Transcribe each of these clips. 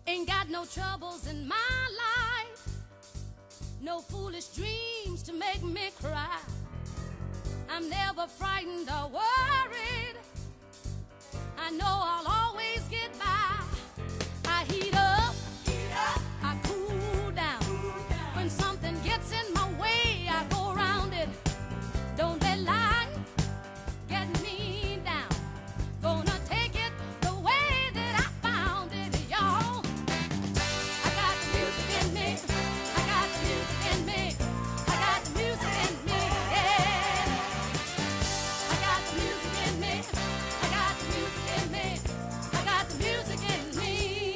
Ain't got no troubles in my life, no foolish dreams to make me cry. I'm never frightened or worried, I know I'll always get by. I heat up, I cool down. When something gets in my way, I go around it. Don't let life get me down. Gonna take it the way that I found it, y'all. I got the music in me, I got the music in me, I got the music in me, yeah. I got the music in me, I got the music in me, I got the music in me.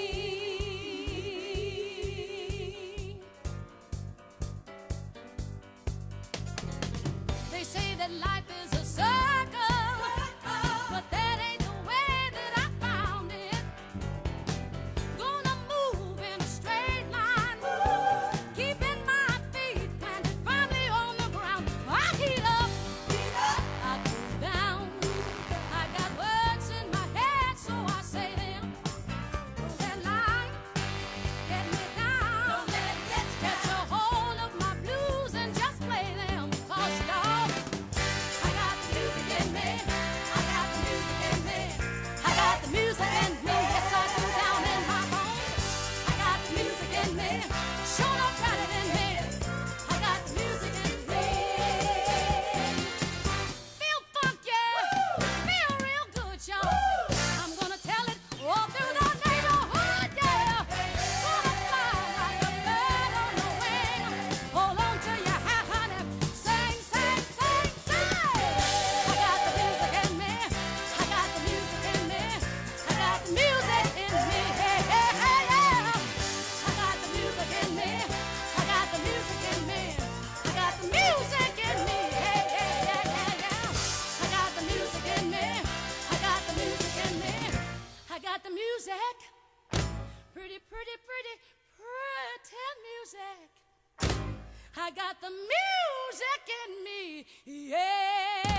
They say that life is a circle, but that ain't the way that I found it. Gonna move in a straight line, keeping my feet planted firmly on the ground. I heat up, I cool down. I got words in my head, so I say them. Don't let life get me down. Don't let it get a hold of my blues and just play them. 'Cause y'all, I got the music in me, I got the music in me, I got the music in me. Yes, I do, down in my bones. I got the music in me, sure no credit in me. I got the music in me. Feel funky, feel real good, y'all. I'm gonna tell it all through the neighborhood, yeah. Gonna fly like a bird on the wing. Hold on to your hat, honey. Sing, sing, sing, sing. I got the music in me, I got the music in me, I got the music in me, hey, hey, hey, yeah. I got the music in me, I got the music in me, I got the music in me, hey, hey, yeah, yeah, yeah. I got the music in me, I got the music in me, I got the music. Pretty, pretty, pretty, pretty music. I got the music in me, yeah.